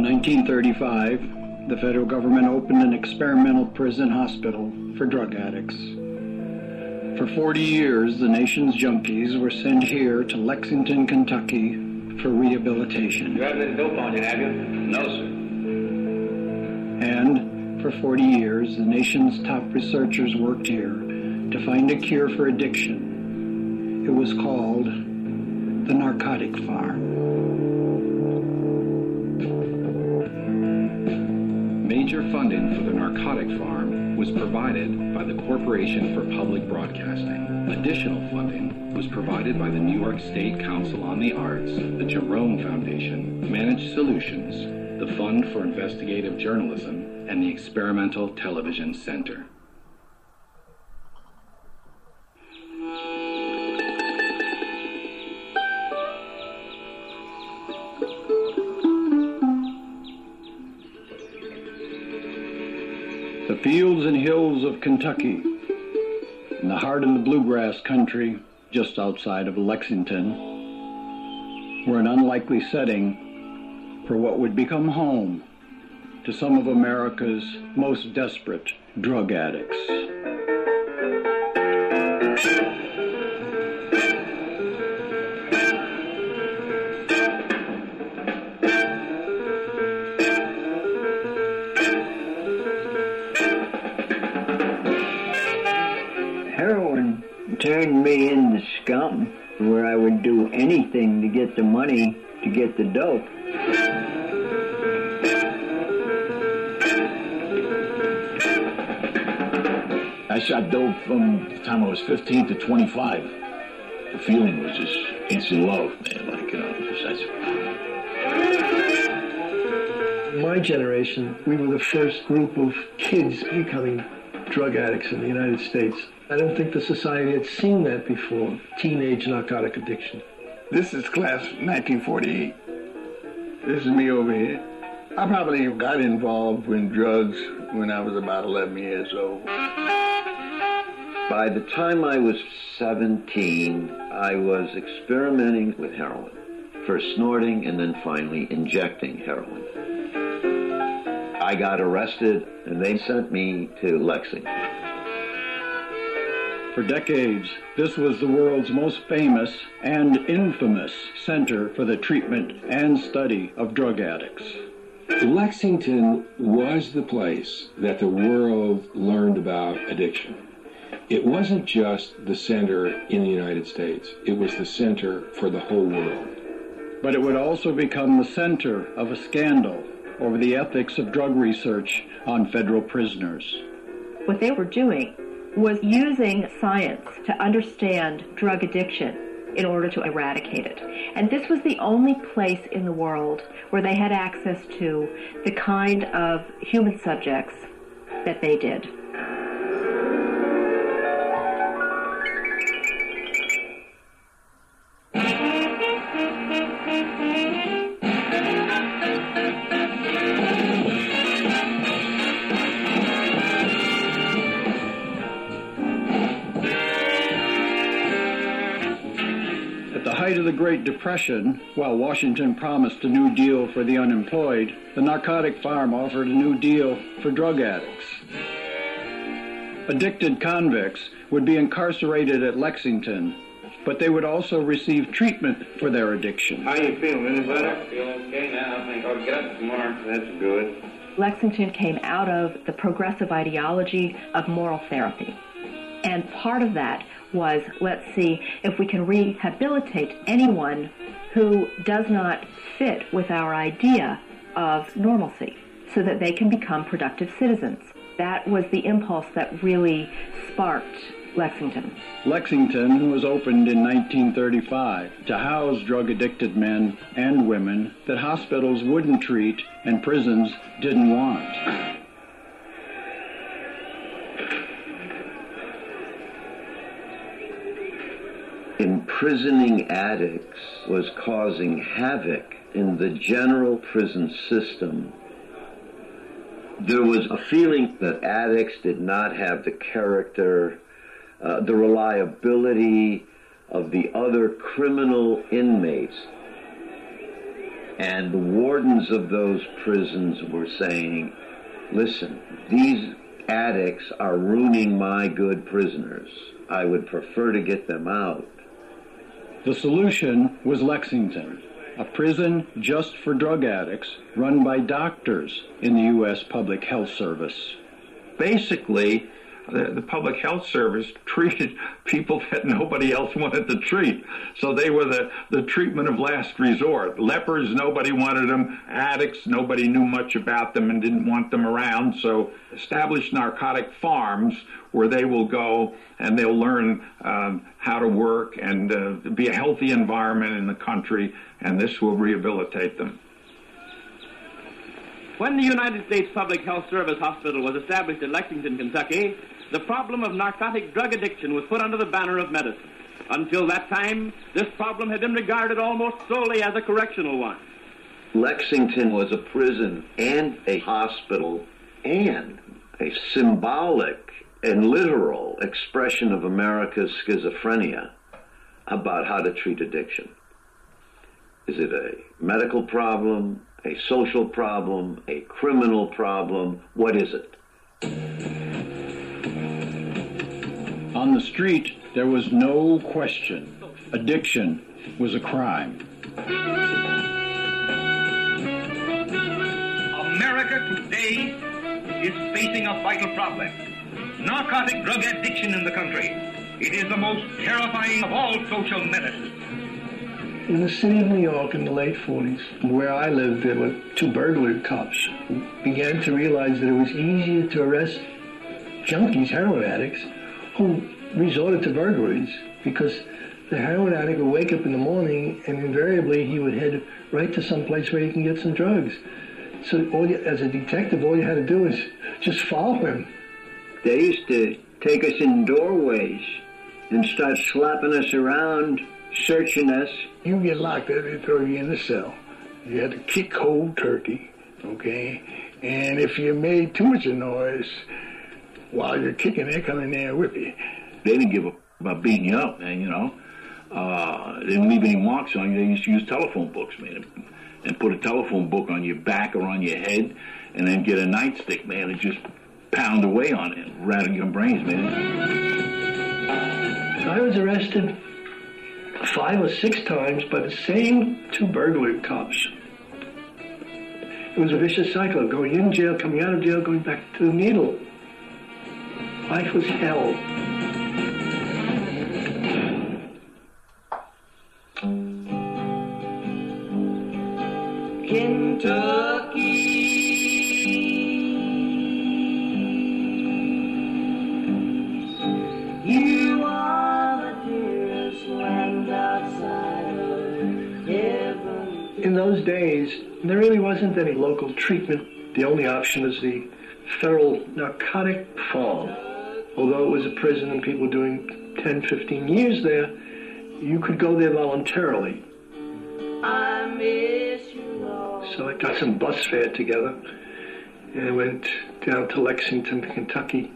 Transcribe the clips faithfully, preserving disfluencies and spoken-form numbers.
nineteen thirty-five, the federal government opened an experimental prison hospital for drug addicts. For forty years, the nation's junkies were sent here to Lexington, Kentucky for rehabilitation. You haven't any dope on you, have you? No, sir. And for forty years, the nation's top researchers worked here to find a cure for addiction. It was called the Narcotic Farm. Major funding for the Narcotic Farm was provided by the Corporation for Public Broadcasting. Additional funding was provided by the New York State Council on the Arts, the Jerome Foundation, Managed Solutions, the Fund for Investigative Journalism, and the Experimental Television Center. The fields and hills of Kentucky, in the heart of the bluegrass country, just outside of Lexington, were an unlikely setting for what would become home to some of America's most desperate drug addicts. Heroin turned me into scum, where I would do anything to get the money to get the dope. I shot dope from the time I was fifteen to twenty-five. The feeling was just instant love, man. Like, you know, just, I... My generation, we were the first group of kids becoming drug addicts in the United States. I don't think the society had seen that before, teenage narcotic addiction. This is class nineteen forty-eight. This is me over here. I probably got involved in drugs when I was about eleven years old. By the time I was seventeen, I was experimenting with heroin. First snorting and then finally injecting heroin. I got arrested and they sent me to Lexington. For decades, this was the world's most famous and infamous center for the treatment and study of drug addicts. Lexington was the place that the world learned about addiction. It wasn't just the center in the United States. It was the center for the whole world. But it would also become the center of a scandal over the ethics of drug research on federal prisoners. What they were doing was using science to understand drug addiction in order to eradicate it. And this was the only place in the world where they had access to the kind of human subjects that they did. Of the Great Depression, while Washington promised a new deal for the unemployed, the Narcotic Farm offered a new deal for drug addicts. Addicted convicts would be incarcerated at Lexington, but they would also receive treatment for their addiction. How you feeling? Any better? I feel okay now. I think I'll get up tomorrow. That's good. Lexington came out of the progressive ideology of moral therapy. And part of that was, let's see if we can rehabilitate anyone who does not fit with our idea of normalcy so that they can become productive citizens. That was the impulse that really sparked Lexington. Lexington was opened in nineteen thirty-five to house drug-addicted men and women that hospitals wouldn't treat and prisons didn't want. Imprisoning addicts was causing havoc in the general prison system. There was a feeling that addicts did not have the character, uh, the reliability of the other criminal inmates. And the wardens of those prisons were saying, listen, these addicts are ruining my good prisoners. I would prefer to get them out. The solution was Lexington, a prison just for drug addicts run by doctors in the U S Public Health Service. Basically, the, the Public Health Service treated people that nobody else wanted to treat. So they were the, the treatment of last resort. Lepers, nobody wanted them. Addicts, nobody knew much about them and didn't want them around. So established narcotic farms where they will go and they'll learn um, how to work and uh, be a healthy environment in the country, and this will rehabilitate them. When the United States Public Health Service Hospital was established in Lexington, Kentucky, the problem of narcotic drug addiction was put under the banner of medicine. Until that time, this problem had been regarded almost solely as a correctional one. Lexington was a prison and a hospital and a symbolic and literal expression of America's schizophrenia about how to treat addiction. Is it a medical problem, a social problem, a criminal problem? What is it? On the street, there was no question. Addiction was a crime. America today is facing a vital problem. Narcotic drug addiction in the country. It is the most terrifying of all social menaces. In the city of New York in the late forties, where I lived, there were two burglary cops who began to realize that it was easier to arrest junkies, heroin addicts, who resorted to burglaries because the heroin addict would wake up in the morning and invariably he would head right to some place where he can get some drugs. So all you, as a detective, all you had to do is just follow him. They used to take us in doorways and start slapping us around, searching us. You get locked up, they throw you in the cell. You had to kick cold turkey, okay? And if you made too much of noise while you're kicking, they come in there and whip you. They didn't give a about beating you up, man, you know. Uh, they didn't leave any marks on you. They used to use telephone books, man, and put a telephone book on your back or on your head, and then get a nightstick, man, and just pound away on it, rattle your brains, man. I was arrested five or six times by the same two burglary cops. It was a vicious cycle, going in jail, coming out of jail, going back to the needle. Life was hell. Kentucky, you are the dearest land outside of heaven. In those days, there really wasn't any local treatment. The only option was the federal narcotic farm. Although it was a prison and people were doing ten, fifteen years there, you could go there voluntarily. I miss you all. So I got some bus fare together and went down to Lexington, Kentucky.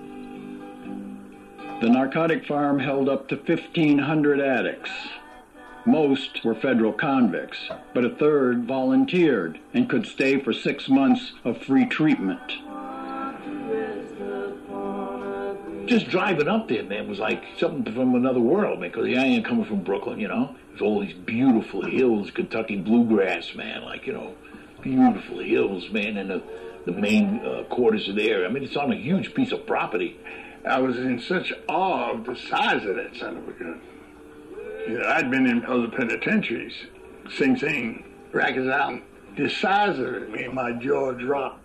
The narcotic farm held up to fifteen hundred addicts. Most were federal convicts, but a third volunteered and could stay for six months of free treatment. Just driving up there, man, was like something from another world, man, because I ain't coming from Brooklyn, you know. There's all these beautiful hills, Kentucky bluegrass, man, like, you know, beautiful hills, man, and the, the main uh, quarters are there. I mean, it's on a huge piece of property. I was in such awe of the size of that son of a gun. You know, I'd been in other penitentiaries, Sing Sing, Rikers Island. The size of it made my jaw drop.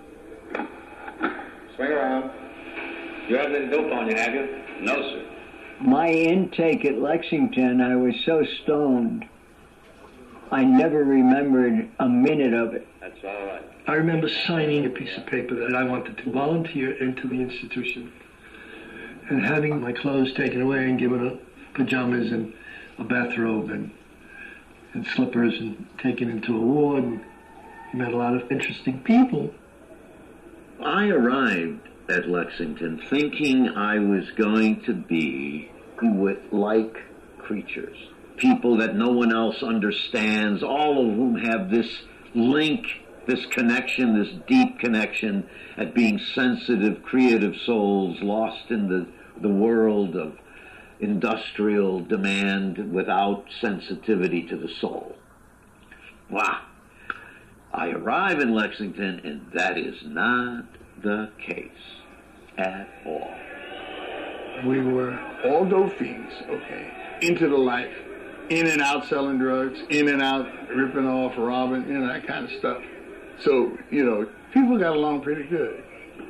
Swing around. You haven't any dope on you, have you? No, sir. My intake at Lexington, I was so stoned, I never remembered a minute of it. That's all right. I remember signing a piece of paper that I wanted to volunteer into the institution and having my clothes taken away and given a pajamas and a bathrobe and, and slippers and taken into a ward. And met a lot of interesting people. I arrived at Lexington thinking I was going to be with like creatures. people that no one else understands, all of whom have this link, this connection, this deep connection at being sensitive, creative souls lost in the, the world of industrial demand without sensitivity to the soul. Wow. I arrive in Lexington, and that is not the case at all. We were all dope fiends, okay, into the life, in and out selling drugs, in and out ripping off, robbing, you know, that kind of stuff. So, you know, people got along pretty good.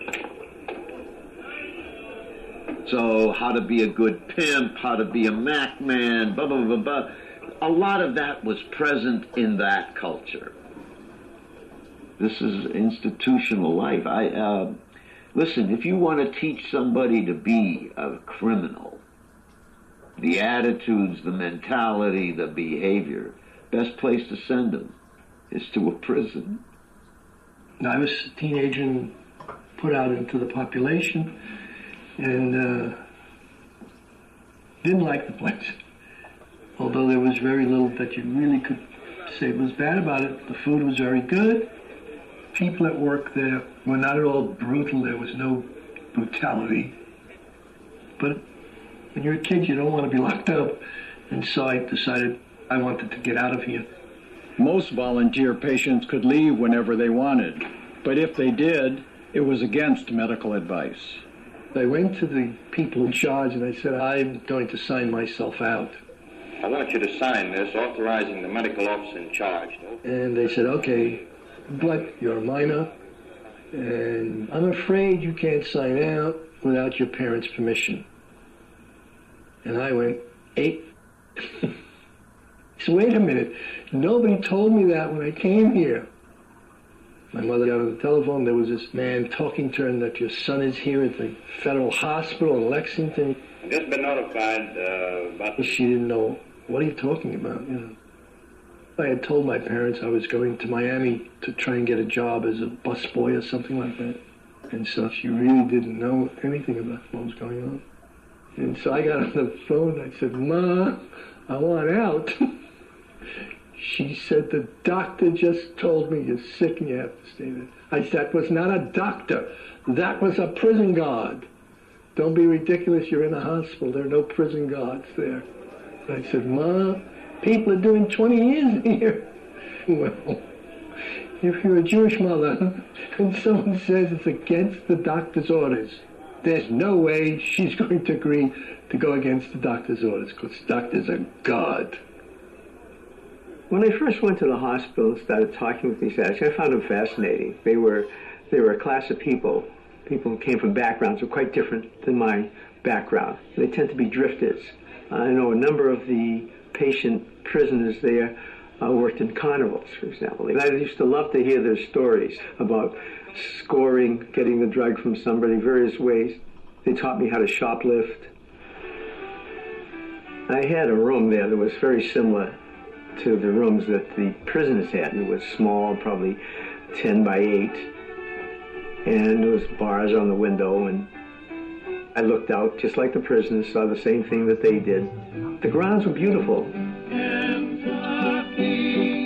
So how to be a good pimp, how to be a Mac man, blah, blah, blah, blah. A lot of that was present in that culture. This is institutional life. I uh, listen, if you want to teach somebody to be a criminal, the attitudes, the mentality, the behavior, best place to send them is to a prison. I was a teenager and put out into the population, and uh, didn't like the place. Although there was very little that you really could say was bad about it. The food was very good. People at work there were not at all brutal. There was no brutality. But when you're a kid, you don't want to be locked up. And so I decided I wanted to get out of here. Most volunteer patients could leave whenever they wanted, but if they did, it was against medical advice. I went to the people in charge and I said, I'm going to sign myself out. I want you to sign this authorizing the medical officer in charge. And they said, okay, but you're a minor, and I'm afraid you can't sign out without your parents' permission. And I went, eight. So wait a minute, nobody told me that when I came here. My mother got on the telephone, there was this man talking to her that your son is here at the Federal Hospital in Lexington. I've just been notified uh, about... She didn't know, what are you talking about, you know? I had told my parents I was going to Miami to try and get a job as a busboy or something like that. And so she really didn't know anything about what was going on. And so I got on the phone and I said, Ma, I want out. She said, the doctor just told me you're sick and you have to stay there. I said, that was not a doctor. That was a prison guard. Don't be ridiculous. You're in a hospital. There are no prison guards there. And I said, Ma, people are doing twenty years here. Well, if you're a Jewish mother and someone says it's against the doctor's orders, there's no way she's going to agree to go against the doctor's orders, because doctors are God. When I first went to the hospital and started talking with these guys, I found them fascinating. They were, they were a class of people, people who came from backgrounds that were quite different than my background. They tend to be drifters. I know a number of the patient prisoners there uh, worked in carnivals, for example. And I used to love to hear their stories about scoring, getting the drug from somebody, various ways. They taught me how to shoplift. I had a room there that was very similar to the rooms that the prisoners had. It was small, probably ten by eight, and there was bars on the window, and I looked out just like the prisoners, saw the same thing that they did. The grounds were beautiful. Kentucky,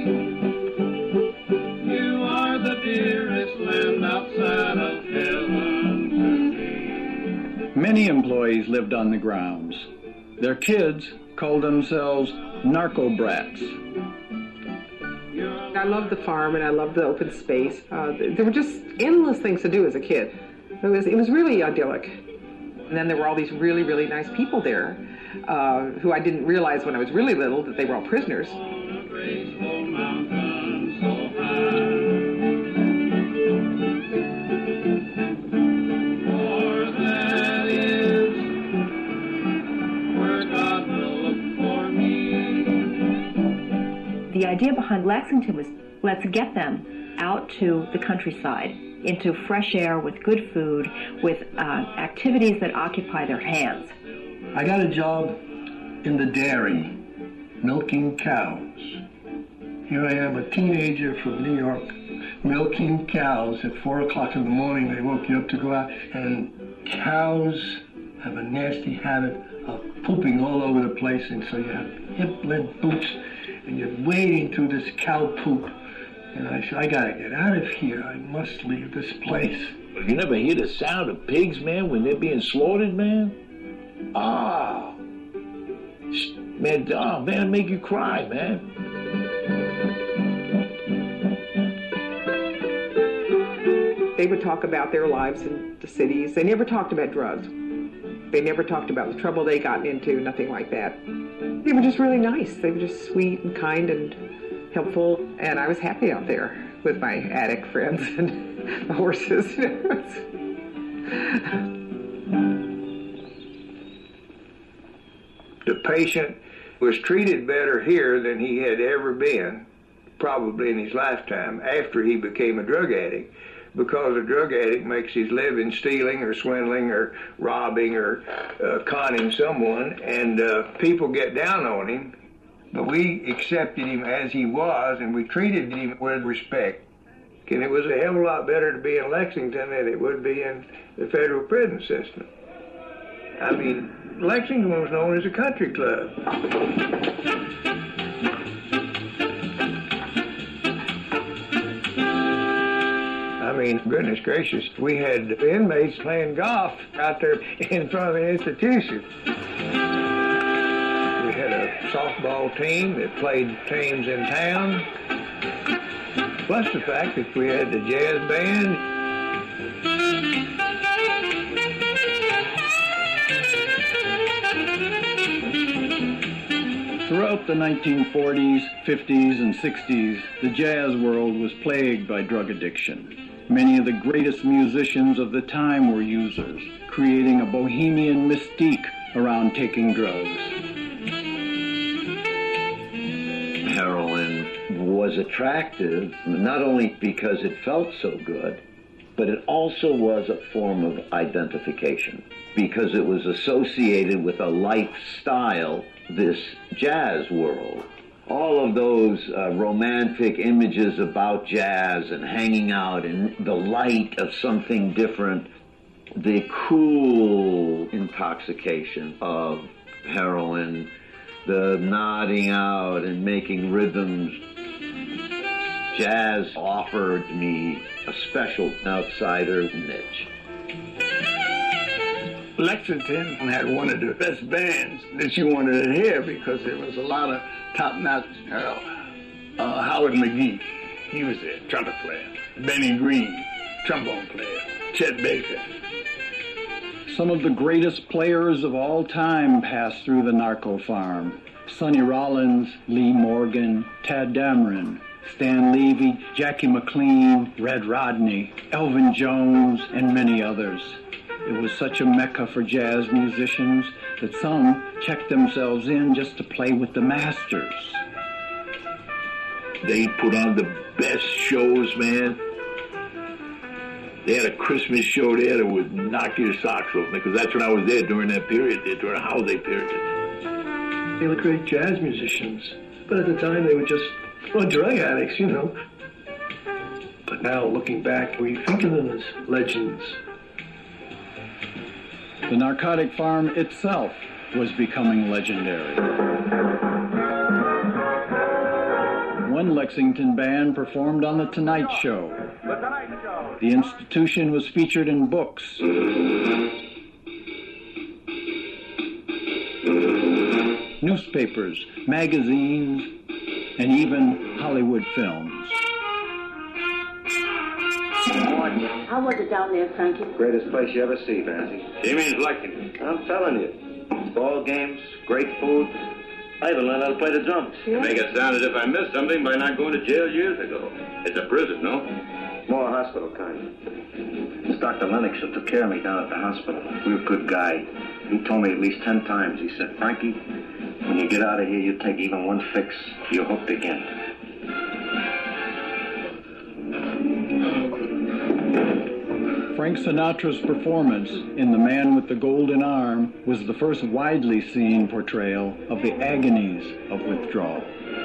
you are the dearest land outside of heaven to me. Many employees lived on the grounds. Their kids called themselves narco brats. I loved the farm and I loved the open space. Uh, there were just endless things to do as a kid. It was, it was really idyllic. And then there were all these really, really nice people there uh, who I didn't realize when I was really little that they were all prisoners. The idea behind Lexington was, let's get them out to the countryside, into fresh air with good food, with uh, activities that occupy their hands. I got a job in the dairy, milking cows. Here I am, a teenager from New York, milking cows at four o'clock in the morning. They woke you up to go out, and cows have a nasty habit of pooping all over the place, and so you have hip-length boots, and you're wading through this cow poop. And I said, I gotta get out of here. I must leave this place. Well, you never hear the sound of pigs, man, when they're being slaughtered, man? Ah. Man, oh, man, it'll make you cry, man. They would talk about their lives in the cities. They never talked about drugs. They never talked about the trouble they gotten into, nothing like that. They were just really nice. They were just sweet and kind and helpful, and I was happy out there with my attic friends and the horses. The patient was treated better here than he had ever been, probably in his lifetime, after he became a drug addict, because a drug addict makes his living stealing or swindling or robbing or uh, conning someone, and uh, people get down on him. But we accepted him as he was, and we treated him with respect. And it was a hell of a lot better to be in Lexington than it would be in the federal prison system. I mean, Lexington was known as a country club. I mean, goodness gracious, we had inmates playing golf out there in front of the institution. We had a softball team that played teams in town, plus the fact that we had the jazz band. Throughout the nineteen forties, fifties, and sixties, the jazz world was plagued by drug addiction. Many of the greatest musicians of the time were users, creating a bohemian mystique around taking drugs. Heroin was attractive, not only because it felt so good, but it also was a form of identification, because it was associated with a lifestyle, this jazz world. All of those uh, romantic images about jazz and hanging out in the light of something different, the cool intoxication of heroin, the nodding out and making rhythms. Jazz offered me a special outsider niche. Lexington had one of the best bands that you wanted to hear because there was a lot of top-notch. Uh, uh, Howard McGee, he was there, trumpet player. Benny Green, trombone player. Chet Baker. Some of the greatest players of all time passed through the narco farm. Sonny Rollins, Lee Morgan, Tad Dameron, Stan Levy, Jackie McLean, Red Rodney, Elvin Jones, and many others. It was such a mecca for jazz musicians that some checked themselves in just to play with the masters. They put on the best shows, man. They had a Christmas show there that would knock your socks off, because that's when I was there during that period, there, during the holiday period. They were great jazz musicians, but at the time they were just well, drug addicts, you know. But now, looking back, we think of them as legends. The narcotic farm itself was becoming legendary. One Lexington band performed on The Tonight Show. The Tonight Show. The institution was featured in books, newspapers, magazines, and even Hollywood films. How was it down there, Frankie? Greatest place you ever see, Fancy. He means Lexington. I'm telling you. Ball games, great food. I even learned how to play the drums. You make it sound as if I missed something by not going to jail years ago. It's a prison, no? More hospital kind. It's Doctor Lennox who took care of me down at the hospital. Real good guy. He told me at least ten times. He said, Frankie, when you get out of here, you take even one fix, you're hooked again. Frank Sinatra's performance in The Man with the Golden Arm was the first widely seen portrayal of the agonies of withdrawal.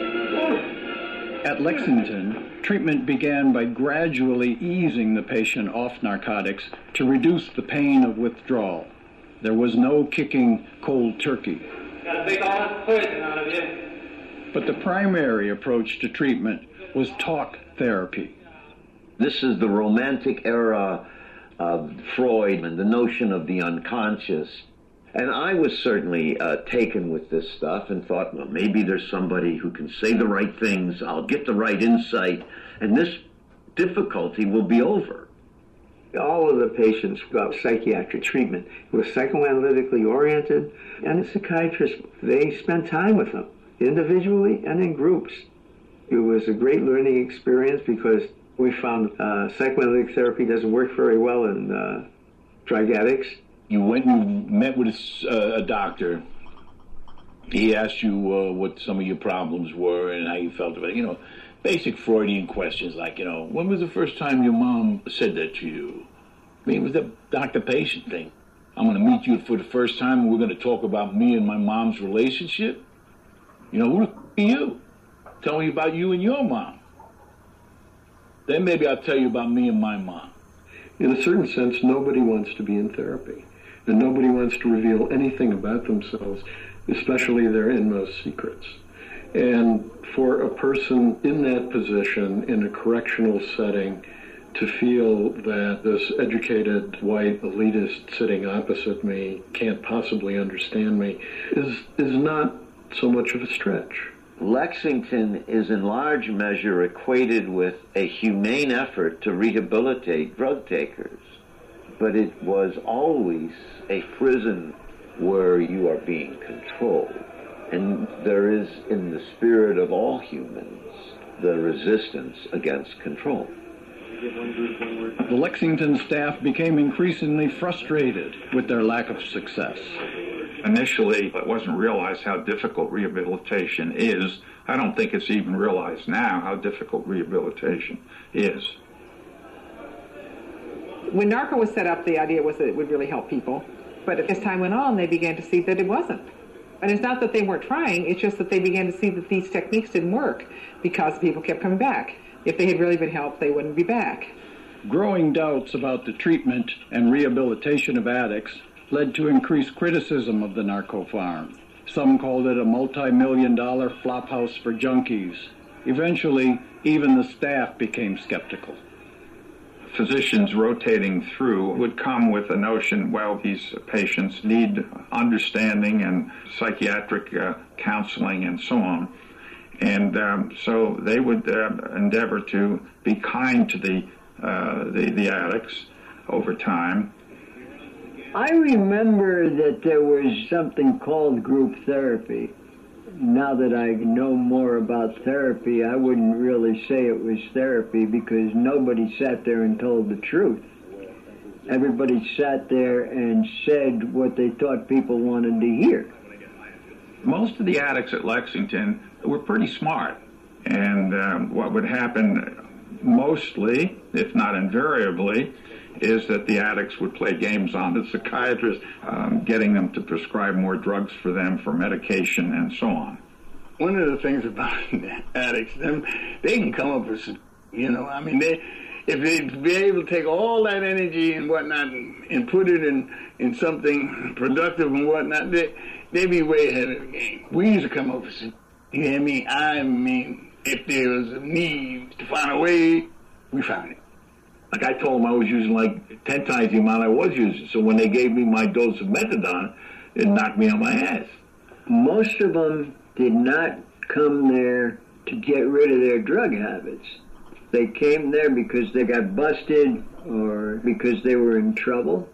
At Lexington, treatment began by gradually easing the patient off narcotics to reduce the pain of withdrawal. There was no kicking cold turkey. Gotta take all that poison out of you. But the primary approach to treatment was talk therapy. This is the romantic era of Freud and the notion of the unconscious. And I was certainly uh, taken with this stuff and thought, well, maybe there's somebody who can say the right things, I'll get the right insight, and this difficulty will be over. All of the patients got psychiatric treatment. It was psychoanalytically oriented, and the psychiatrists, they spent time with them, individually and in groups. It was a great learning experience because we found uh, psychoanalytic therapy doesn't work very well in uh, drug addicts. You went and met with a, uh, a doctor. He asked you uh, what some of your problems were and how you felt about it. You know, basic Freudian questions like, you know, when was the first time your mom said that to you? I mean, it was the doctor-patient thing. I'm going to meet you for the first time and we're going to talk about me and my mom's relationship. You know, who the f*** are you? Tell me about you and your mom. Then maybe I'll tell you about me and my mom. In a certain sense, nobody wants to be in therapy. And nobody wants to reveal anything about themselves, especially their inmost secrets. And for a person in that position, in a correctional setting, to feel that this educated white elitist sitting opposite me can't possibly understand me is is not so much of a stretch. Lexington is in large measure equated with a humane effort to rehabilitate drug takers, but it was always a prison where you are being controlled. And there is, in the spirit of all humans, the resistance against control. The Lexington staff became increasingly frustrated with their lack of success. Initially, it wasn't realized how difficult rehabilitation is. I don't think it's even realized now how difficult rehabilitation is. When NARCO was set up, the idea was that it would really help people. But as time went on, they began to see that it wasn't. And it's not that they weren't trying, it's just that they began to see that these techniques didn't work because people kept coming back. If they had really been helped, they wouldn't be back. Growing doubts about the treatment and rehabilitation of addicts led to increased criticism of the narco farm. Some called it a multi-million dollar flophouse for junkies. Eventually, even the staff became skeptical. Physicians rotating through would come with the notion, well, these patients need understanding and psychiatric uh, counseling and so on. And um, so they would uh, endeavor to be kind to the, uh, the, the addicts over time. I remember that there was something called group therapy. Now that I know more about therapy, I wouldn't really say it was therapy because nobody sat there and told the truth. Everybody sat there and said what they thought people wanted to hear. Most of the addicts at Lexington were pretty smart. And um, what would happen mostly, if not invariably, is that the addicts would play games on the psychiatrist, um, getting them to prescribe more drugs for them for medication and so on. One of the things about addicts, them, they can come up with some, you know, I mean, they, if they'd be able to take all that energy and whatnot and, and put it in, in something productive and whatnot, they, they'd be way ahead of the game. We used to come up with some, you hear me? I mean, if there was a need to find a way, we found it. Like I told them I was using like ten times the amount I was using. So when they gave me my dose of methadone, it knocked me on my ass. Most of them did not come there to get rid of their drug habits. They came there because they got busted or because they were in trouble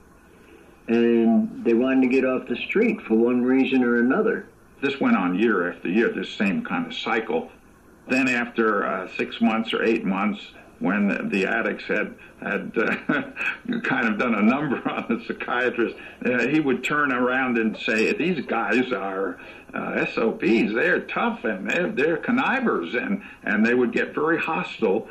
and they wanted to get off the street for one reason or another. This went on year after year, this same kind of cycle. Then after uh, six months or eight months, when the, the addicts had had uh, kind of done a number on the psychiatrist, uh, he would turn around and say, these guys are uh, S O Bs, they're tough and they're, they're connivers, and, and they would get very hostile.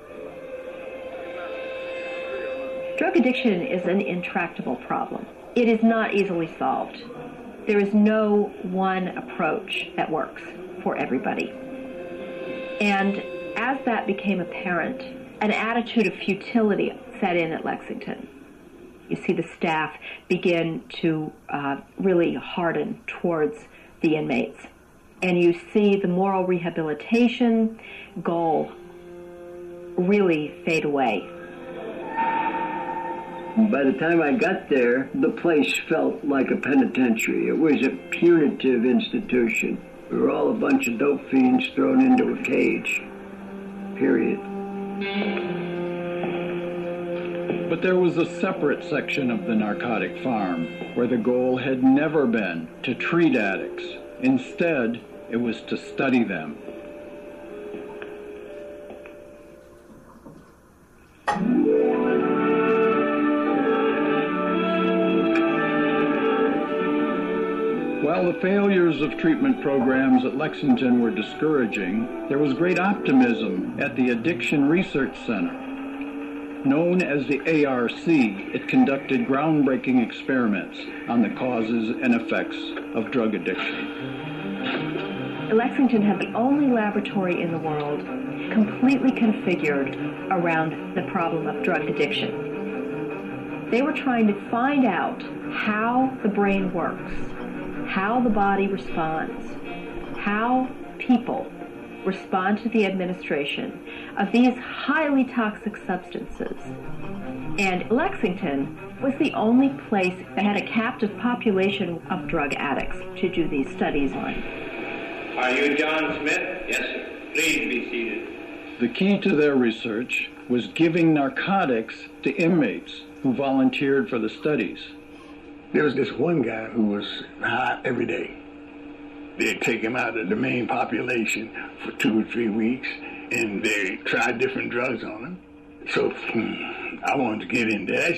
Drug addiction is an intractable problem. It is not easily solved. There is no one approach that works for everybody. And as that became apparent, an attitude of futility set in at Lexington. You see the staff begin to uh, really harden towards the inmates. And you see the moral rehabilitation goal really fade away. By the time I got there, the place felt like a penitentiary. It was a punitive institution. We were all a bunch of dope fiends thrown into a cage. Period. But there was a separate section of the narcotic farm where the goal had never been to treat addicts. Instead, it was to study them. While the failures of treatment programs at Lexington were discouraging, there was great optimism at the Addiction Research Center. Known as the A R C, it conducted groundbreaking experiments on the causes and effects of drug addiction. Lexington had the only laboratory in the world completely configured around the problem of drug addiction. They were trying to find out how the brain works, how the body responds, how people respond to the administration of these highly toxic substances. And Lexington was the only place that had a captive population of drug addicts to do these studies on. Are you John Smith? Yes, sir. Please be seated. The key to their research was giving narcotics to inmates who volunteered for the studies. There was this one guy who was high every day. They'd take him out of the main population for two or three weeks, and they tried different drugs on him. So hmm, I wanted to get into that.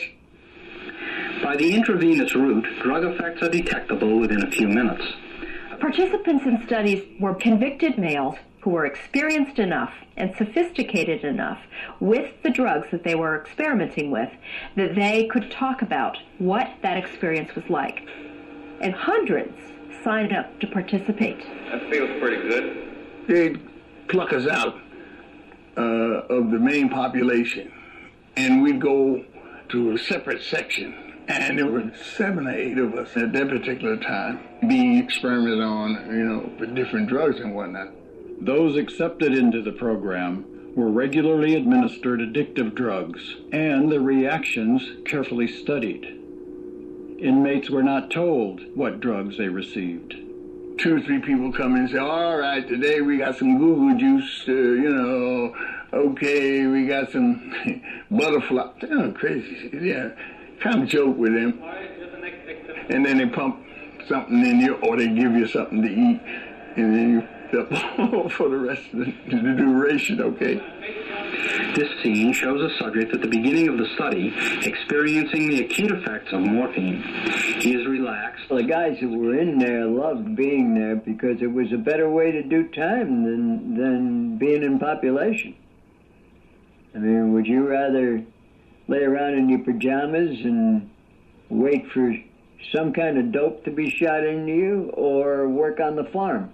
By the intravenous route, drug effects are detectable within a few minutes. Participants in studies were convicted males who were experienced enough and sophisticated enough with the drugs that they were experimenting with that they could talk about what that experience was like. And hundreds signed up to participate. That feels pretty good. They'd pluck us out uh, of the main population, and we'd go to a separate section. And there were seven or eight of us at that particular time being experimented on, you know, with different drugs and whatnot. Those accepted into the program were regularly administered addictive drugs, and the reactions carefully studied. Inmates were not told what drugs they received. Two or three people come in and say, all right, today we got some Google juice, uh, you know, okay, we got some butterfly. Oh, crazy, yeah. Kind of joke with them. And then they pump something in you, or they give you something to eat, and then you up for the rest of the, the duration, okay? This scene shows a subject at the beginning of the study experiencing the acute effects of morphine. He is relaxed. The guys that were in there loved being there because it was a better way to do time than than being in population. I mean, would you rather lay around in your pajamas and wait for some kind of dope to be shot into you, or work on the farm?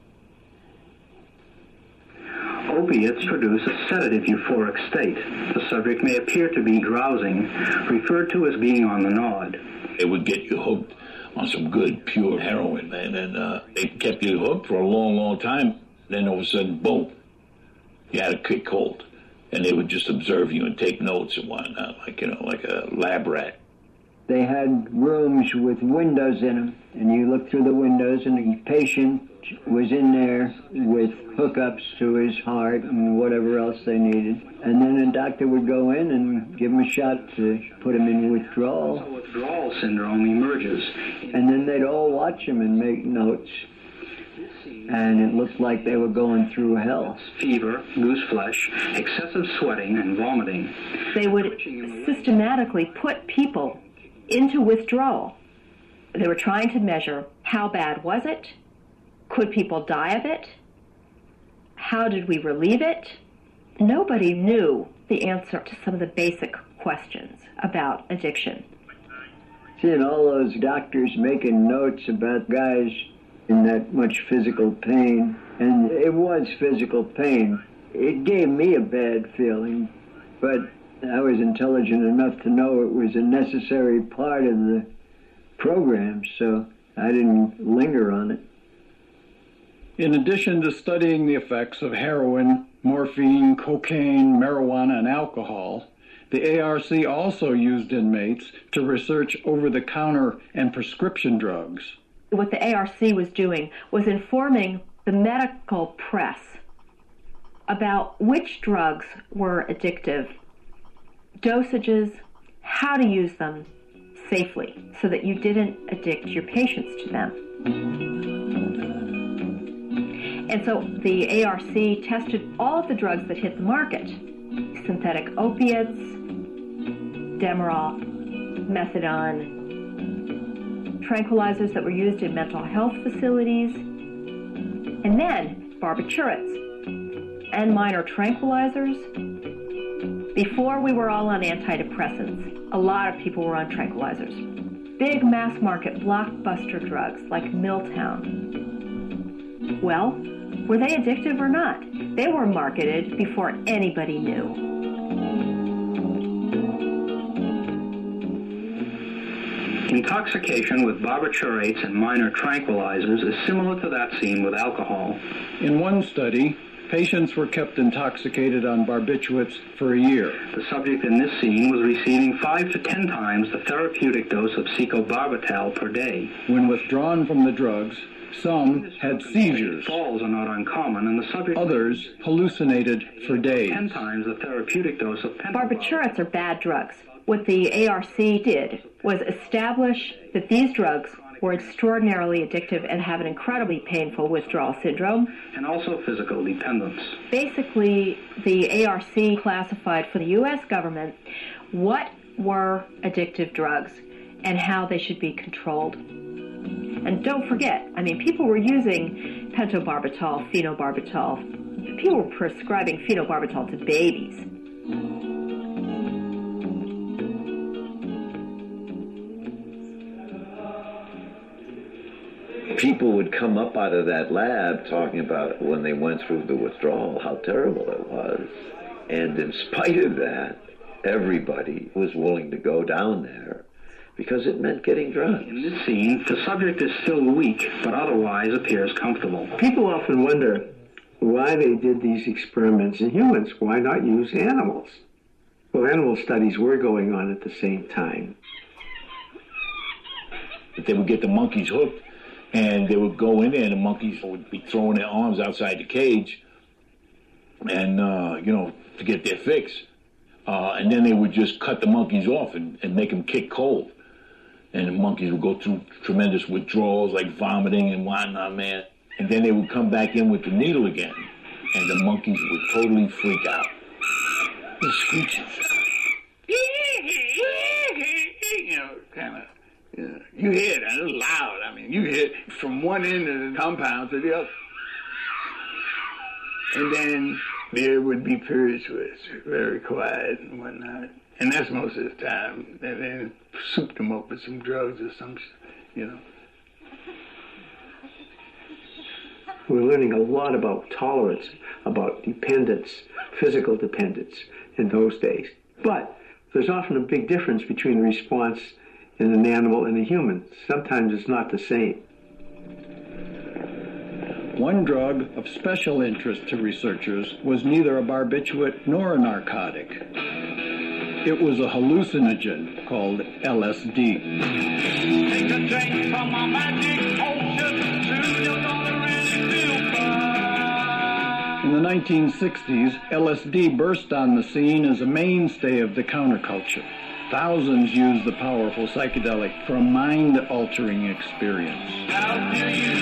Opiates produce a sedative euphoric state. The subject may appear to be drowsing, referred to as being on the nod. It would get you hooked on some good, pure heroin, man, and uh, it kept you hooked for a long, long time. Then all of a sudden, boom, you had a kick cold. And they would just observe you and take notes and whatnot, like, you know, like a lab rat. They had rooms with windows in them, and you looked through the windows, and the patient was in there with hookups to his heart and whatever else they needed. And then a doctor would go in and give him a shot to put him in withdrawal. So withdrawal syndrome emerges. And then they'd all watch him and make notes. And it looked like they were going through hell. Fever, loose flesh, excessive sweating, and vomiting. They would systematically put people into withdrawal. They were trying to measure how bad was it? Could people die of it? How did we relieve it? Nobody knew the answer to some of the basic questions about addiction. Seeing all those doctors making notes about guys in that much physical pain, and it was physical pain. It gave me a bad feeling, but I was intelligent enough to know it was a necessary part of the program, so I didn't linger on it. In addition to studying the effects of heroin, morphine, cocaine, marijuana, and alcohol, the A R C also used inmates to research over-the-counter and prescription drugs. What the A R C was doing was informing the medical press about which drugs were addictive, dosages, how to use them safely so that you didn't addict your patients to them. And so the A R C tested all of the drugs that hit the market: synthetic opiates, Demerol, methadone, tranquilizers that were used in mental health facilities, and then barbiturates and minor tranquilizers. Before we were all on antidepressants, a lot of people were on tranquilizers. Big mass market blockbuster drugs like Miltown. Well, were they addictive or not? They were marketed before anybody knew. Intoxication with barbiturates and minor tranquilizers is similar to that seen with alcohol. In one study, patients were kept intoxicated on barbiturates for a year. The subject in this scene was receiving five to ten times the therapeutic dose of secobarbital per day. When withdrawn from the drugs, some had seizures. Falls are not uncommon, and the subject... Others hallucinated for days. Ten times the therapeutic dose of pentobarbital. Barbiturates are bad drugs. What the A R C did was establish that these drugs were extraordinarily addictive and have an incredibly painful withdrawal syndrome. And also physical dependence. Basically, the A R C classified for the U S government what were addictive drugs and how they should be controlled. And don't forget, I mean, people were using pentobarbital, phenobarbital. People were prescribing phenobarbital to babies. People would come up out of that lab talking about when they went through the withdrawal, how terrible it was. And in spite of that, everybody was willing to go down there because it meant getting drugs. In this scene, the subject is still weak, but otherwise appears comfortable. People often wonder why they did these experiments in humans. Why not use animals? Well, animal studies were going on at the same time. But they would get the monkeys hooked, and they would go in there, and the monkeys would be throwing their arms outside the cage, and, uh, you know, to get their fix. Uh, and then they would just cut the monkeys off and, and make them kick cold. And the monkeys would go through tremendous withdrawals, like vomiting and whatnot, man. And then they would come back in with the needle again, and the monkeys would totally freak out. The screeches. You know, kind of. You know, you hear it, and it's loud. I mean, you hear it from one end of the compound to the other. And then there would be periods where it's very quiet and whatnot. And that's most of the time. And then soup them up with some drugs or some, you know. We're learning a lot about tolerance, about dependence, physical dependence in those days. But there's often a big difference between the response in an animal and a human. Sometimes it's not the same. One drug of special interest to researchers was neither a barbiturate nor a narcotic. It was a hallucinogen called L S D. Take a drink from my magic potion, soon you're gonna really feel fine. In the nineteen sixties, L S D burst on the scene as a mainstay of the counterculture. Thousands used the powerful psychedelic for a mind-altering experience. How do you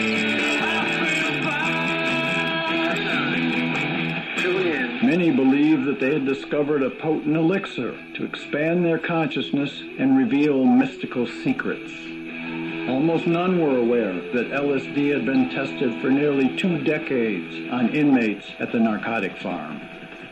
Many believed that they had discovered a potent elixir to expand their consciousness and reveal mystical secrets. Almost none were aware that L S D had been tested for nearly two decades on inmates at the narcotic farm.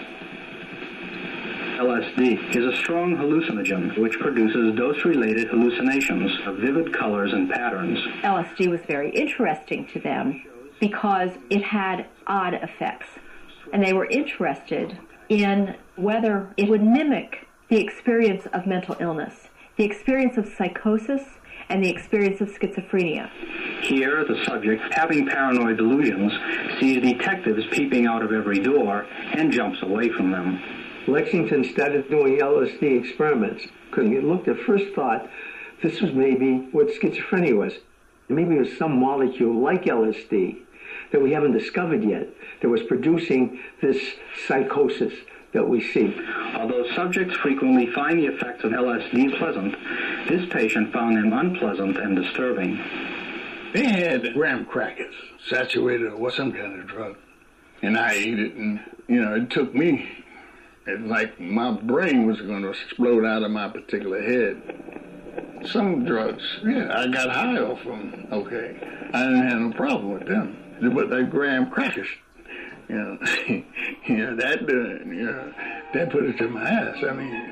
L S D is a strong hallucinogen which produces dose-related hallucinations of vivid colors and patterns. L S D was very interesting to them because it had odd effects. And they were interested in whether it would mimic the experience of mental illness, the experience of psychosis, and the experience of schizophrenia. Here, the subject, having paranoid delusions, sees detectives peeping out of every door and jumps away from them. Lexington started doing L S D experiments because he looked at first thought this was maybe what schizophrenia was. Maybe it was some molecule like L S D that we haven't discovered yet that was producing this psychosis that we see. Although subjects frequently find the effects of L S D pleasant, this patient found them unpleasant and disturbing. They had graham crackers saturated with some kind of drug, and I ate it, and, you know, it took me, it's like my brain was going to explode out of my particular head. Some drugs, yeah, I got high off them, okay. I didn't have no problem with them. But they graham crackers, you know, you know, that, uh, you know, that put it to my ass. I mean,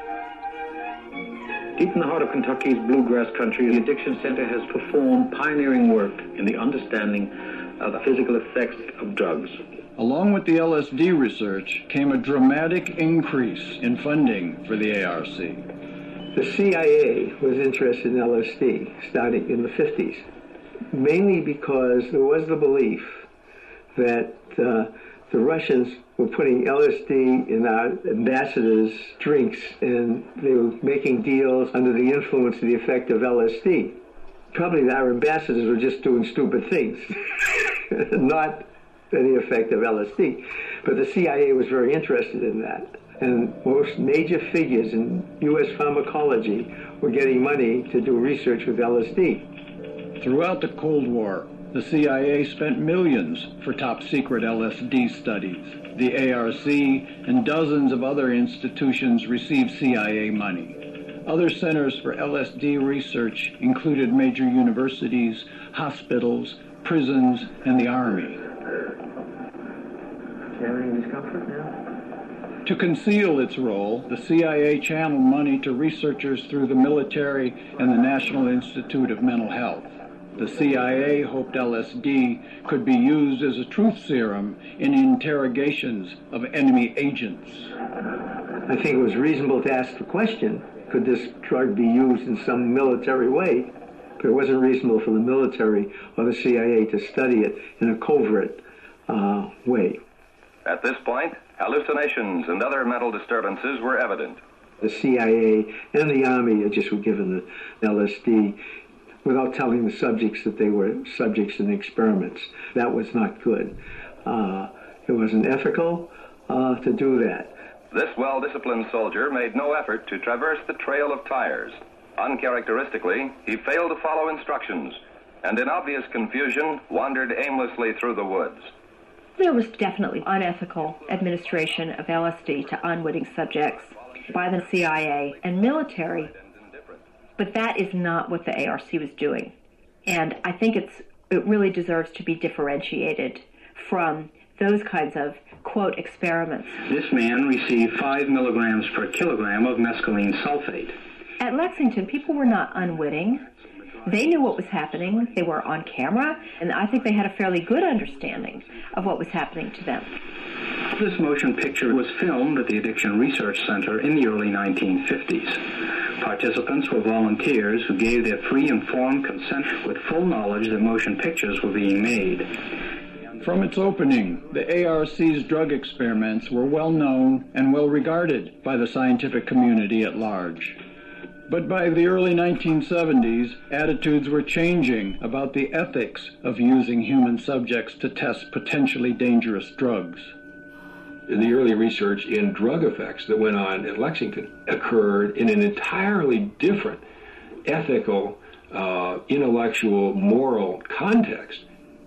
deep in the heart of Kentucky's bluegrass country, the Addiction Center has performed pioneering work in the understanding of the physical effects of drugs. Along with the L S D research came a dramatic increase in funding for the A R C. The C I A was interested in L S D starting in the fifties, mainly because there was the belief that uh, the Russians were putting L S D in our ambassadors' drinks, and they were making deals under the influence of the effect of L S D. Probably our ambassadors were just doing stupid things, not any effect of L S D. But the C I A was very interested in that. And most major figures in U S pharmacology were getting money to do research with L S D. Throughout the Cold War, the C I A spent millions for top-secret L S D studies. The A R C and dozens of other institutions received C I A money. Other centers for L S D research included major universities, hospitals, prisons, and the Army. Carrying discomfort now? To conceal its role, the C I A channeled money to researchers through the military and the National Institute of Mental Health. The C I A hoped L S D could be used as a truth serum in interrogations of enemy agents. I think it was reasonable to ask the question, could this drug be used in some military way? But it wasn't reasonable for the military or the C I A to study it in a covert uh, way. At this point, hallucinations and other mental disturbances were evident. The C I A and the Army just were given the L S D without telling the subjects that they were subjects in experiments. That was not good. Uh, it wasn't ethical uh, to do that. This well-disciplined soldier made no effort to traverse the trail of tires. Uncharacteristically, he failed to follow instructions, and in obvious confusion, wandered aimlessly through the woods. There was definitely unethical administration of L S D to unwitting subjects by the C I A and military, but that is not what the A R C was doing. And I think it's it really deserves to be differentiated from those kinds of, quote, experiments. This man received five milligrams per kilogram of mescaline sulfate. At Lexington, people were not unwitting. They knew what was happening. They were on camera, and I think they had a fairly good understanding of what was happening to them. This motion picture was filmed at the Addiction Research Center in the early nineteen fifties. Participants were volunteers who gave their free informed consent with full knowledge that motion pictures were being made. From its opening, the A R C's drug experiments were well known and well regarded by the scientific community at large. But by the early nineteen seventies, attitudes were changing about the ethics of using human subjects to test potentially dangerous drugs. The early research in drug effects that went on at Lexington occurred in an entirely different ethical, uh, intellectual, moral context.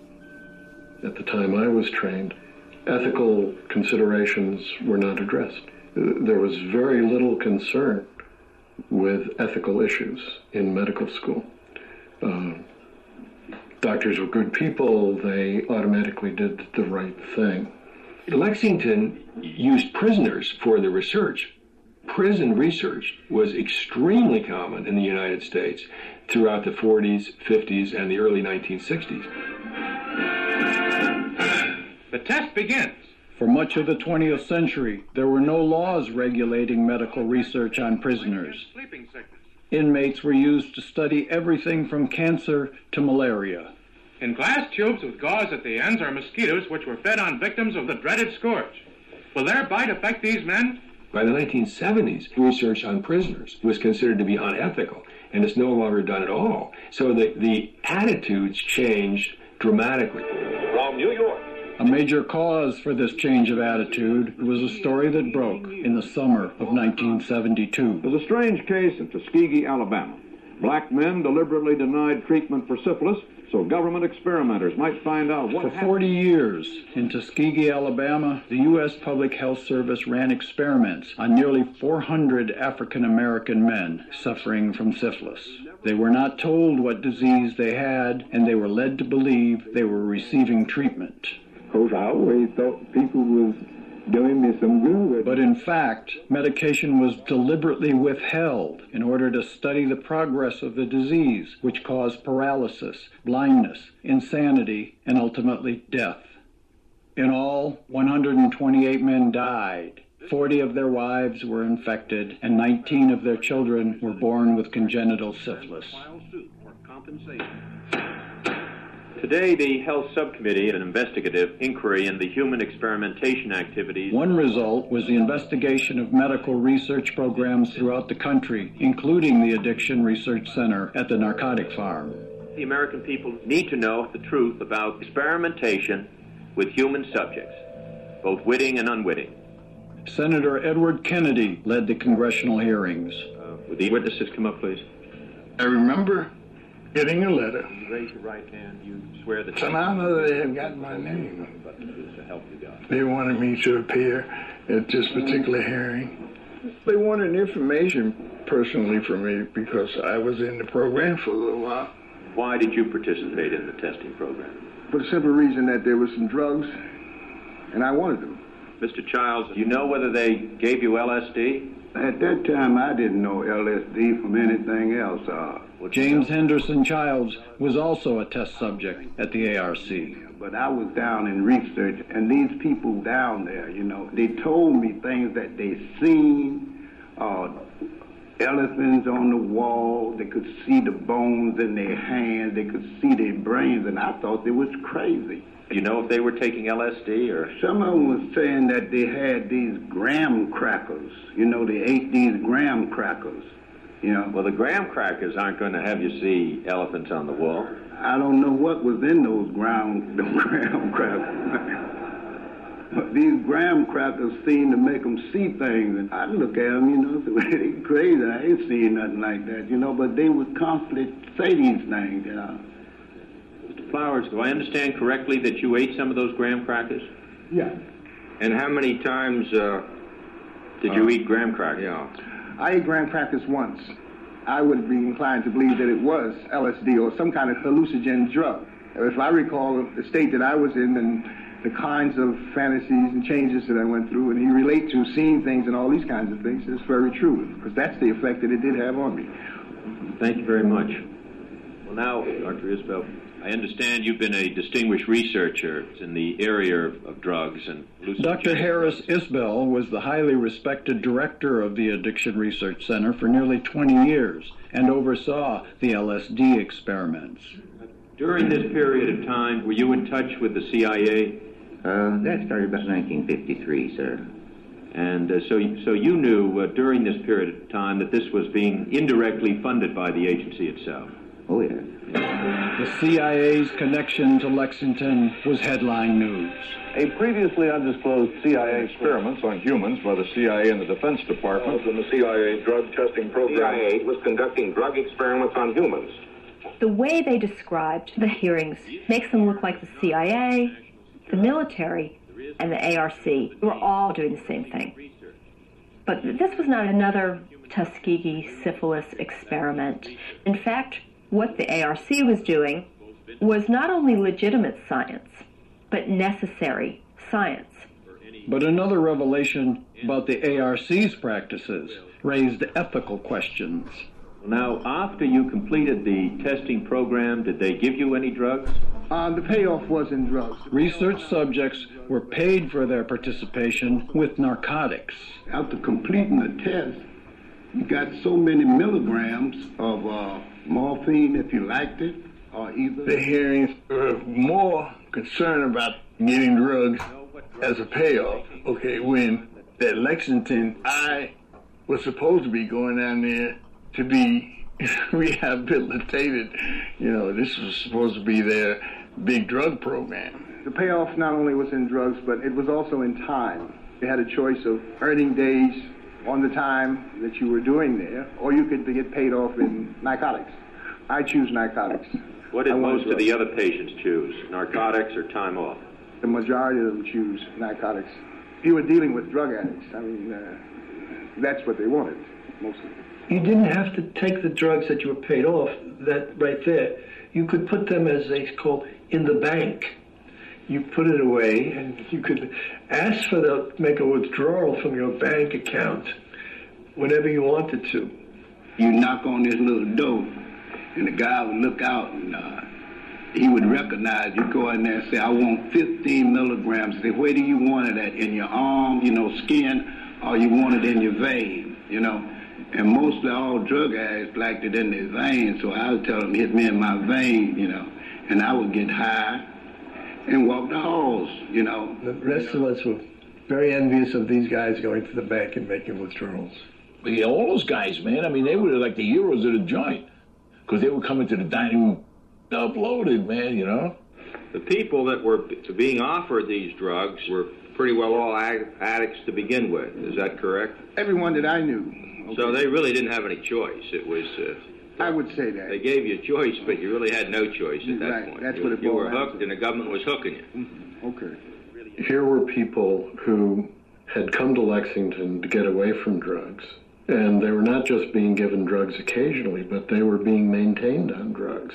At the time I was trained, ethical considerations were not addressed. There was very little concern with ethical issues in medical school. Uh, doctors were good people. They automatically did the right thing. Lexington used prisoners for the research. Prison research was extremely common in the United States throughout the forties, fifties, and the early nineteen sixties. The test begins. For much of the twentieth century, there were no laws regulating medical research on prisoners. Inmates were used to study everything from cancer to malaria. In glass tubes with gauze at the ends are mosquitoes which were fed on victims of the dreaded scourge. Will their bite affect these men? By the nineteen seventies, research on prisoners was considered to be unethical, and it's no longer done at all. So the, the attitudes changed dramatically. From New York. A major cause for this change of attitude was a story that broke in the summer of nineteen seventy-two. There's a strange case in Tuskegee, Alabama. Black men deliberately denied treatment for syphilis so government experimenters might find out what For happened. forty years in Tuskegee, Alabama, the U S Public Health Service ran experiments on nearly four hundred African American men suffering from syphilis. They were not told what disease they had, and they were led to believe they were receiving treatment. Because I always thought people was doing me some good. But in fact, medication was deliberately withheld in order to study the progress of the disease, which caused paralysis, blindness, insanity, and ultimately death. In all, one hundred twenty-eight men died. forty of their wives were infected, and nineteen of their children were born with congenital syphilis. Today, the Health Subcommittee, an investigative inquiry into human experimentation activities. One result was the investigation of medical research programs throughout the country, including the Addiction Research Center at the Narcotic Farm. The American people need to know the truth about experimentation with human subjects, both witting and unwitting. Senator Edward Kennedy led the congressional hearings. Uh, would the witnesses come up, please? I remember getting a letter. You raise your right hand. You swear that. Somehow or another they had gotten my name. But to help you God. They wanted me to appear at this particular hearing. They wanted information personally from me because I was in the program for a little while. Why did you participate in the testing program? For the simple reason that there was some drugs, and I wanted them. Mister Childs, do you know whether they gave you L S D? At that time, I didn't know L S D from anything else. Uh, James Henderson Childs was also a test subject at the A R C. But I was down in research, and these people down there, you know, they told me things that they seen, uh, elephants on the wall, they could see the bones in their hands, they could see their brains, and I thought they was crazy. Do you know if they were taking L S D or? Some of them was saying that they had these graham crackers. You know, they ate these graham crackers. You know. Well, the graham crackers aren't going to have you see elephants on the wall. I don't know what was in those ground, the graham crackers. But these graham crackers seem to make them see things, and I look at them, you know, they crazy. I ain't seen nothing like that, you know. But they would constantly say these things, you know. Flowers, do I understand correctly that you ate some of those graham crackers? Yeah. And how many times uh, did you uh, eat graham crackers? Yeah. I ate graham crackers once. I would be inclined to believe that it was L S D or some kind of hallucinogen drug. If I recall the state that I was in and the kinds of fantasies and changes that I went through, and you relate to seeing things and all these kinds of things, it's very true, because that's the effect that it did have on me. Thank you very much. Well, now, Doctor Isbell, I understand you've been a distinguished researcher in the area of, of drugs and hallucinogens. Doctor Harris Isbell was the highly respected director of the Addiction Research Center for nearly twenty years and oversaw the L S D experiments. During this period of time, were you in touch with the C I A? Uh, that started about nineteen fifty-three, sir. And uh, so, so you knew uh, during this period of time that this was being indirectly funded by the agency itself? Oh, yeah. The C I A's connection to Lexington was headline news. A previously undisclosed C I A experiments on humans by the C I A and the Defense Department and the C I A drug testing program. C I A was conducting drug experiments on humans. The way they described the hearings makes them look like the C I A, the military, and the A R C were all doing the same thing. But this was not another Tuskegee syphilis experiment. In fact, what the A R C was doing was not only legitimate science, but necessary science. But another revelation about the A R C's practices raised ethical questions. Now, after you completed the testing program, did they give you any drugs? Uh, the payoff was in drugs. Research subjects were paid for their participation with narcotics. After completing the test, you got so many milligrams of uh, morphine if you liked it, or either. The hearings were more concerned about getting drugs as a payoff. Okay, when at Lexington, I was supposed to be going down there to be rehabilitated. You know, this was supposed to be their big drug program. The payoff not only was in drugs, but it was also in time. You had a choice of earning days on the time that you were doing there, or you could get paid off in narcotics. I choose narcotics. What did I want most of drugs. the other patients choose, narcotics or time off? The majority of them choose narcotics. If you were dealing with drug addicts, I mean, uh, that's what they wanted, mostly. You didn't have to take the drugs that you were paid off, that right there. You could put them, as they call, in the bank. You put it away, and you could ask for the, make a withdrawal from your bank account whenever you wanted to. You knock on this little door, and the guy would look out, and uh, he would recognize you. Go in there and say, I want fifteen milligrams. Say, where do you want it at? In your arm, you know, skin, or you want it in your vein, you know? And mostly all drug addicts liked it in their vein, so I would tell them, hit me in my vein, you know, and I would get high and walk the halls, you know. The rest of us were very envious of these guys going to the bank and making withdrawals. But yeah, all those guys, man, I mean, they were like the heroes of the joint, because they were coming to the dining room uploaded, man, you know. The people that were being offered these drugs were pretty well all ag- addicts to begin with. Is that correct? Everyone that I knew. Okay. So they really didn't have any choice. It was... Uh, I would say that. They gave you a choice, but you really had no choice at that right. point. That's you, what it you were boiled down hooked, to. and the government was hooking you. Mm-hmm. Okay. Here were people who had come to Lexington to get away from drugs. And they were not just being given drugs occasionally, but they were being maintained on drugs.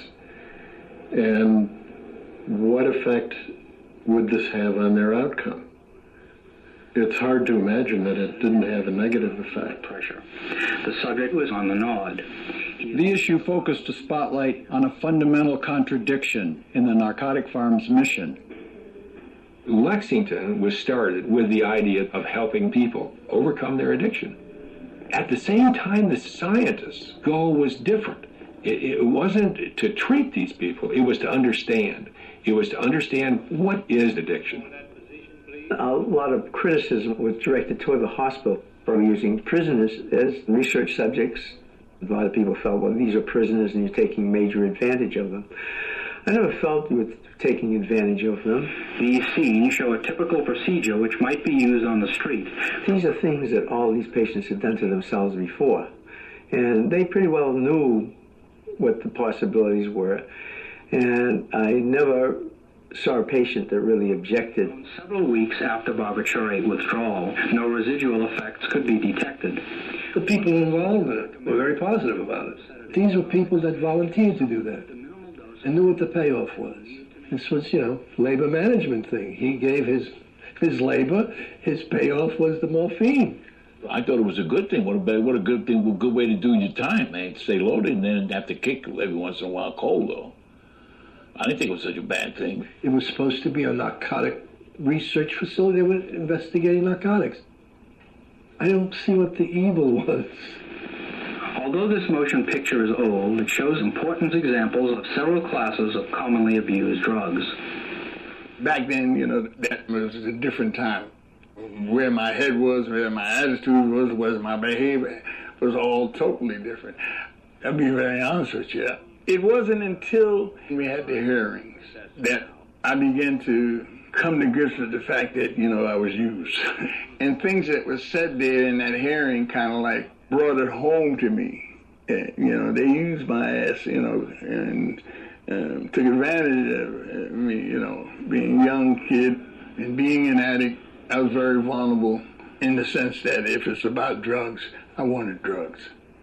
And what effect would this have on their outcome? It's hard to imagine that it didn't have a negative effect. Pressure. The subject was on the nod. The issue focused a spotlight on a fundamental contradiction in the narcotic farm's mission. Lexington was started with the idea of helping people overcome their addiction. At the same time, the scientists' goal was different. It, it wasn't to treat these people, it was to understand. It was to understand what is addiction. A lot of criticism was directed toward the hospital for using prisoners as research subjects. A lot of people felt, well, these are prisoners and you're taking major advantage of them. I never felt you were taking advantage of them. These scenes show a typical procedure which might be used on the street. These are things that all these patients had done to themselves before. And they pretty well knew what the possibilities were. And I never saw a patient that really objected. Several weeks after barbiturate withdrawal, no residual effects could be detected. The people involved in it were very positive about it. These were people that volunteered to do that and knew what the payoff was. This was, you know, labor management thing. He gave his his labor, his payoff was the morphine. I thought it was a good thing. What a, what a good thing, a good way to do your time, man. Stay loaded and then have to kick every once in a while cold, though. I didn't think it was such a bad thing. It was supposed to be a narcotic research facility. They were investigating narcotics. I don't see what the evil was. Although this motion picture is old, it shows important examples of several classes of commonly abused drugs. Back then, you know, that was a different time. Where my head was, where my attitude was, was my behavior was all totally different. I'll be very honest with you. It wasn't until we had the hearings that I began to come to grips with the fact that, you know, I was used. And things that were said there in that hearing kind of like brought it home to me. And, you know, they used my ass, you know, and um, took advantage of me, you know, being a young kid and being an addict. I was very vulnerable in the sense that if it's about drugs, I wanted drugs.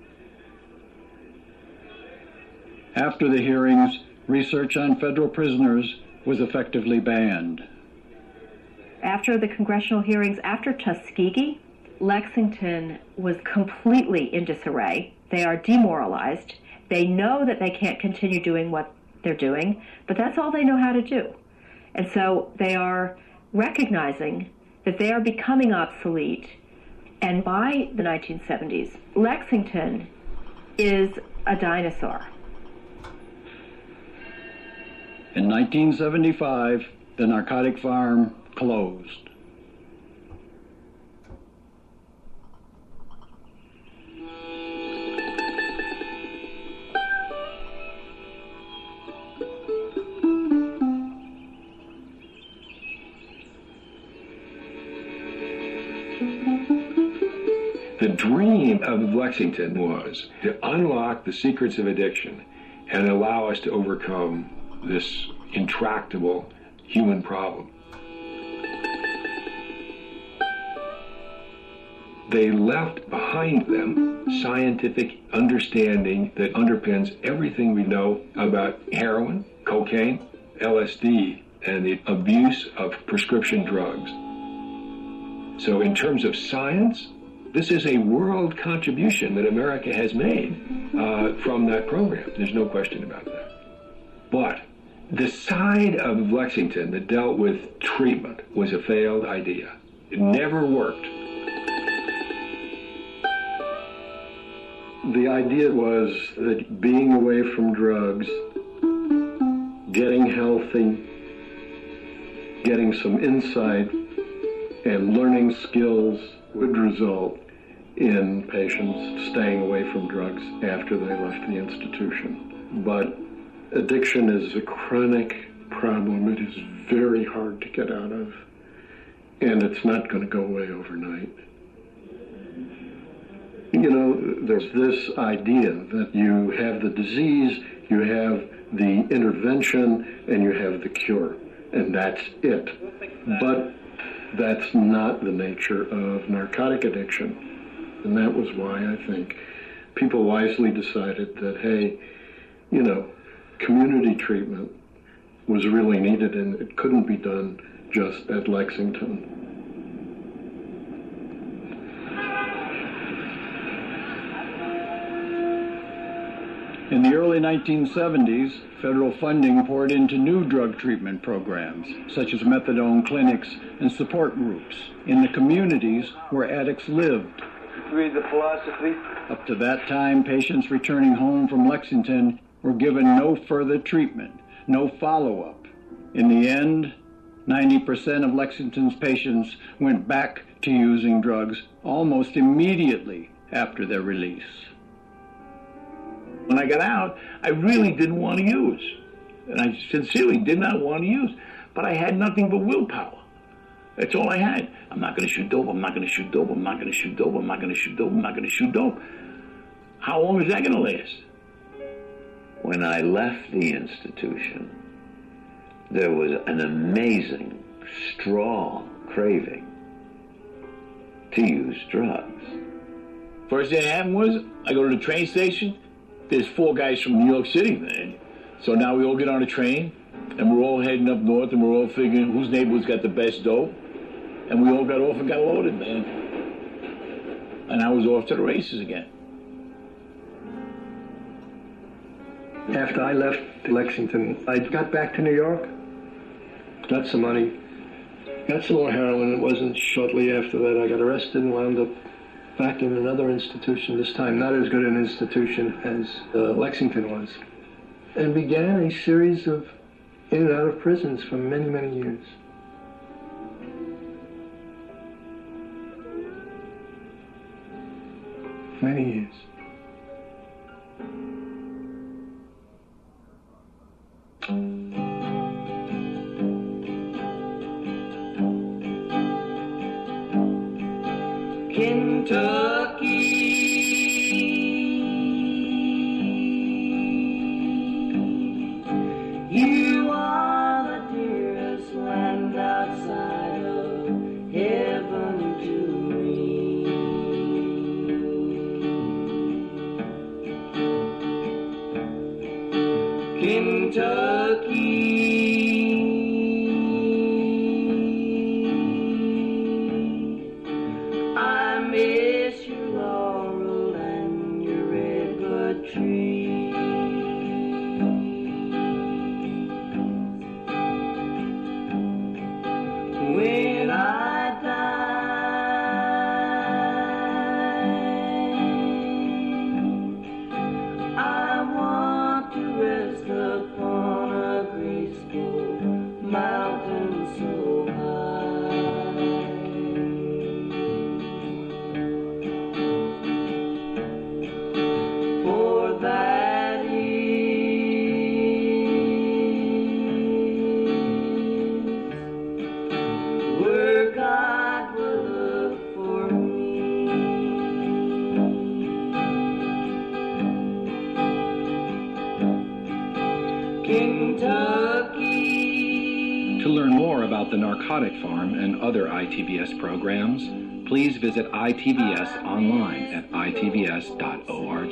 After the hearings, research on federal prisoners was effectively banned. After the congressional hearings, after Tuskegee, Lexington was completely in disarray. They are demoralized. They know that they can't continue doing what they're doing, but that's all they know how to do. And so they are recognizing that they are becoming obsolete. And by the nineteen seventies, Lexington is a dinosaur. In nineteen seventy-five, the narcotic farm closed. The dream of Lexington was to unlock the secrets of addiction and allow us to overcome this intractable human problem. They left behind them scientific understanding that underpins everything we know about heroin, cocaine, L S D, and the abuse of prescription drugs. So in terms of science, this is a world contribution that America has made uh, from that program. There's no question about that. But the side of Lexington that dealt with treatment was a failed idea. It never worked. The idea was that being away from drugs, getting healthy, getting some insight, and learning skills would result in patients staying away from drugs after they left the institution. But addiction is a chronic problem. It is very hard to get out of, and it's not going to go away overnight. You know, there's this idea that you have the disease, you have the intervention, and you have the cure, and that's it. But that's not the nature of narcotic addiction. And that was why I think people wisely decided that, hey, you know, community treatment was really needed, and it couldn't be done just at Lexington. In the early nineteen seventies, federal funding poured into new drug treatment programs, such as methadone clinics and support groups in the communities where addicts lived. Read the philosophy. Up to that time, patients returning home from Lexington were given no further treatment, no follow-up. In the end, ninety percent of Lexington's patients went back to using drugs almost immediately after their release. When I got out, I really didn't want to use. And I sincerely did not want to use. But I had nothing but willpower. That's all I had. I'm not going to shoot dope, I'm not going to shoot dope, I'm not going to shoot dope, I'm not going to shoot dope, I'm not going to shoot dope. How long is that going to last? When I left the institution, there was an amazing, strong craving to use drugs. First thing that happened was, I go to the train station, there's four guys from New York City, man. So now we all get on a train, and we're all heading up north, and we're all figuring whose neighborhood's got the best dope. And we all got off and got loaded, man. And I was off to the races again. After I left Lexington, I got back to New York, got some money, got some more heroin. It wasn't shortly after that I got arrested and wound up back in another institution, this time not as good an institution as uh, Lexington was, and began a series of in and out of prisons for many, many years. Many years. Kentucky, you are the dearest land outside of heaven to me. Kentucky, I miss you, Lord. Narcotic Farm and other I T V S programs, please visit I T V S online at I T V S dot org.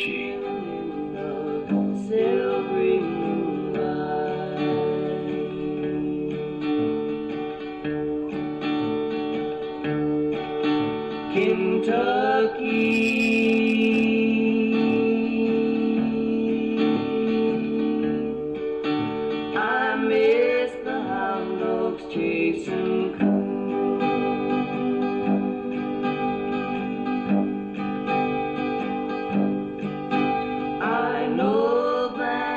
Kentucky, I miss the hound dogs chasing coon. I know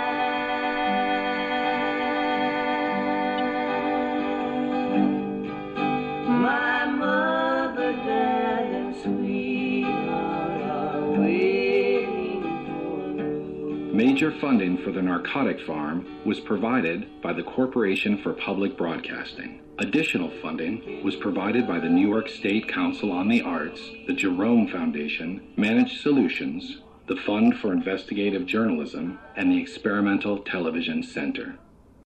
that my mother, dad, and sweetheart are waiting for me. Major funding for the Narcotic Farm was provided by the Corporation for Public Broadcasting. Additional funding was provided by the New York State Council on the Arts, the Jerome Foundation, Managed Solutions, the Fund for Investigative Journalism, and the Experimental Television Center.